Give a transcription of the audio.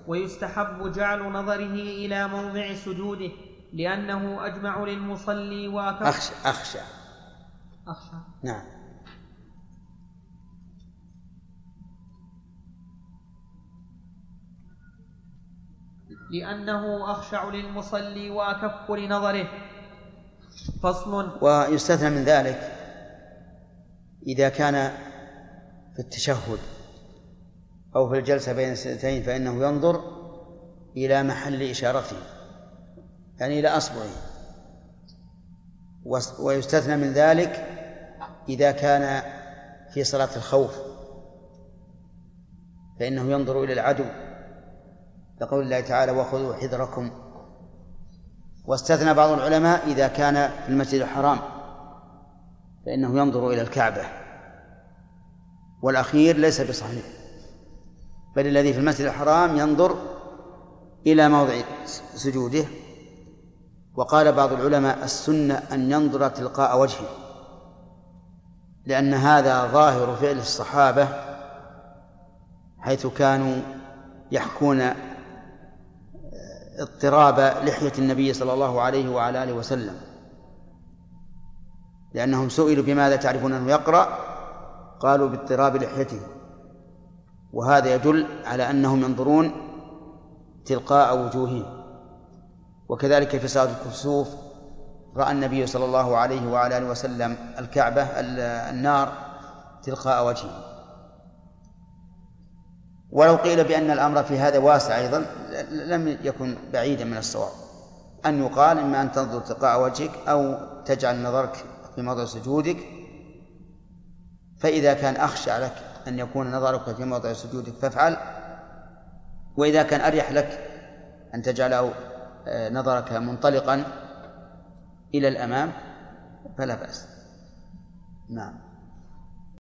ويستحب جعل نظره إلى موضع سجوده لأنه أجمع للمصلي وأكف. أخشى. نعم. لأنه أخشع للمصلي وأكف لنظره. فصل. ويستثنى من ذلك إذا كان في التشهد أو في الجلسة بين السجدتين فإنه ينظر إلى محل إشارته، يعني إلى أصبعه. ويستثنى من ذلك إذا كان في صلاة الخوف فإنه ينظر إلى العدو لقول الله تعالى وخذوا حذركم. واستثنى بعض العلماء إذا كان في المسجد الحرام فإنه ينظر إلى الكعبة، والأخير ليس بصحيح، بل الذي في المسجد الحرام ينظر إلى موضع سجوده. وقال بعض العلماء السنة أن ينظر تلقاء وجهه، لأن هذا ظاهر فعل الصحابة حيث كانوا يحكون اضطراب لحية النبي صلى الله عليه وعلى آله وسلم، لأنهم سئلوا بماذا تعرفون أنه يقرأ؟ قالوا باضطراب لحيته، وهذا يدل على أنهم ينظرون تلقاء وجوههم. وكذلك في صلاة الكسوف رأى النبي صلى الله عليه وعلى آله وسلم الكعبة النار تلقاء وجهه. ولو قيل بأن الأمر في هذا واسع أيضا لم يكن بعيدا من الصواب، أن يقال إما أن تنظر تلقاء وجهك أو تجعل نظرك في موضع سجودك، فإذا كان أخشى لك أن يكون نظرك في موضع سجودك فافعل، وإذا كان أريح لك أن تجعل نظرك منطلقا إلى الأمام فلا بأس. نعم.